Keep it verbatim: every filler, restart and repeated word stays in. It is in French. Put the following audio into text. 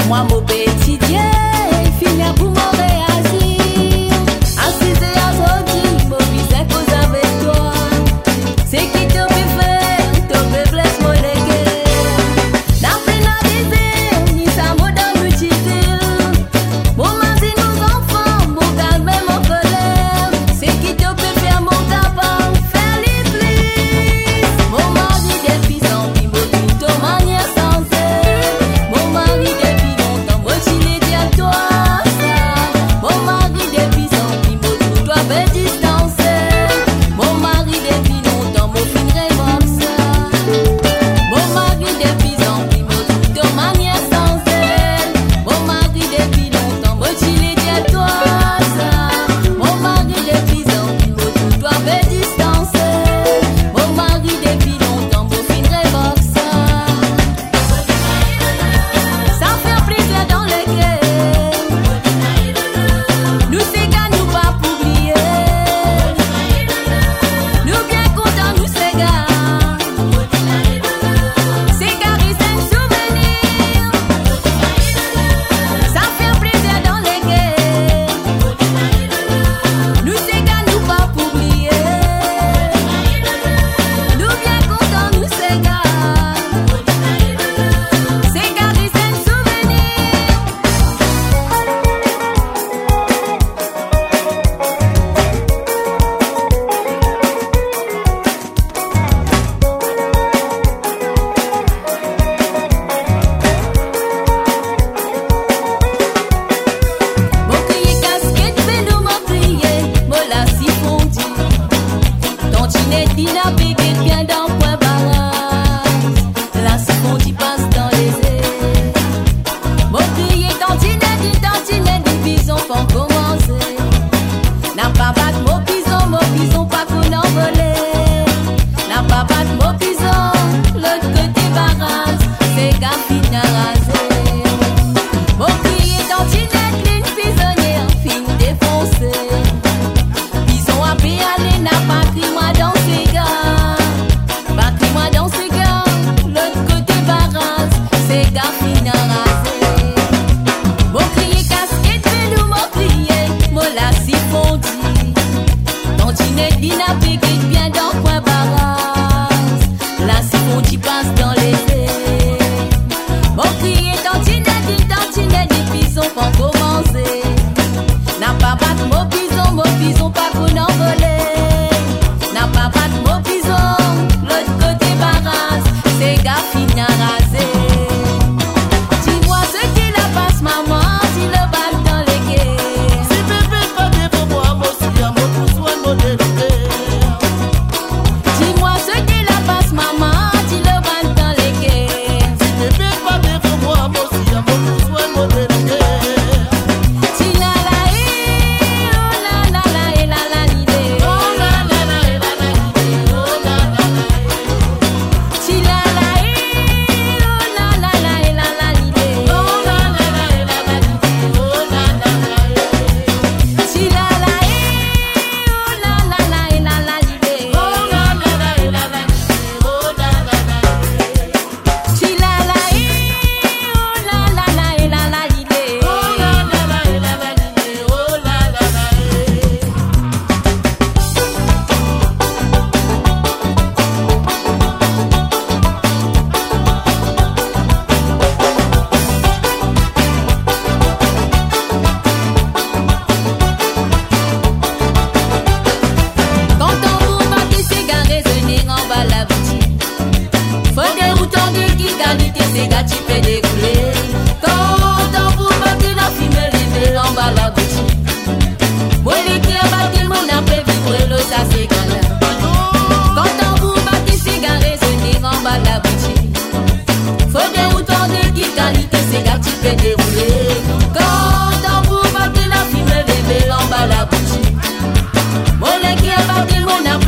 moi mon petit Dieu, finir pour me réagir. Assise à sortir, mon visage cause avec toi. C'est qui te peut faire, te peut blesser mon légué. N'a plus n'a désir, ni sa mot dans l'utile. Mon mari nous enfants, mon calme et mon colère. C'est qui te peut faire mon tabac, faire les plis. Mon mari des pisans, qui me dit de manière sensée. Mon mari depuis longtemps, moi tu l'ai dit à toi ça. Mon mari depuis longtemps, qui me dit toi belle distancer. Mon mari depuis longtemps, moi finirai comme ça. Mon mari depuis longtemps, qui me dit de manière sensée. Mon mari depuis longtemps, moi tu l'ai dit à toi ça. Mon mari depuis longtemps, qui me dit toi belle distancer. Mon mari depuis longtemps, moi finirai comme ça. Ça fait plaisir dans les guerres. Nous c'est gars, nous pas pour oublier. Nous bien contents, nous c'est gars. C'est gars, c'est un souvenir. Ça fait plaisir dans les guerres. Nous c'est gars, nous pas pour oublier. Nous bien contents, nous c'est gars. C'est gars, c'est un souvenir. Mon crier casquette, vélo, mon crier, mon la si fondi. Ton chinette, il a pégué bien dans point barrage. La si fondi passe dans les airs. Mon crier, ton chinette, il ton chinette, il bison font commencer. N'a pas battre mon bison, mon bison pas qu'on en volait. N'a pas battre mon bison, l'autre côté barrage, c'est gars fin à raser. Mon crier, ton chinette, ligne prisonnière, fin défoncée. Bison a pu aller, n'a pas crié moi dans ces gars. Pas crié moi dans ces gars, l'autre côté barrage, c'est gars fin à raser. Mon crier, casquette, vélo, mon crier, mon la si fondi. Ton chinette, il n'a pégué bien dans point barrage. La si fondi passe dans les airs. Mon crier, ton chinette, il ton chinette, il bison pour commencer. N'a pas battre mon bison, mon bison pas qu'on en volait. N'a pas battre mon bison, l'autre côté barrage, c'est gars fin à raser. Dis-moi ce qu'il a passe maman, si le bal dans les guerres. Si bébé pas devant moi, moi aussi à mon besoin de modernité. Dis-moi ce qu'il a passe maman, si le bal dans les guerres. Si bébé pas devant moi, moi aussi à mon besoin de modernité. Si la la eh, oh la la la eh, la la l'idée. Oh la la la la la la, oh la la la. Si la la eh, oh la la la eh, la la l'idée. Oh la la la la la la, oh la la la. Si la la eh, oh la la la eh, la la l'idée. Oh la la la la la la, oh la la la. Si la la eh, oh la la la eh, la la l'idée. Oh la la la la la la, oh la la la. Quand on vous bat, c'est gars résonner en bas la boutique. Faut des routons de qui qualité, c'est gars tu peux découler. Quand on vous bat, la fumée lever en bas la boutique. Moi les qui a battu mon appel vibrer le ça c'est gars. Quand on vous bat, c'est gars résonner en bas la boutique. Faut des routons de qui qualité, c'est gars tu peux dérouler. Quand on vous bat, la fumée lever en bas la boutique. Moi les qui a battu mon appel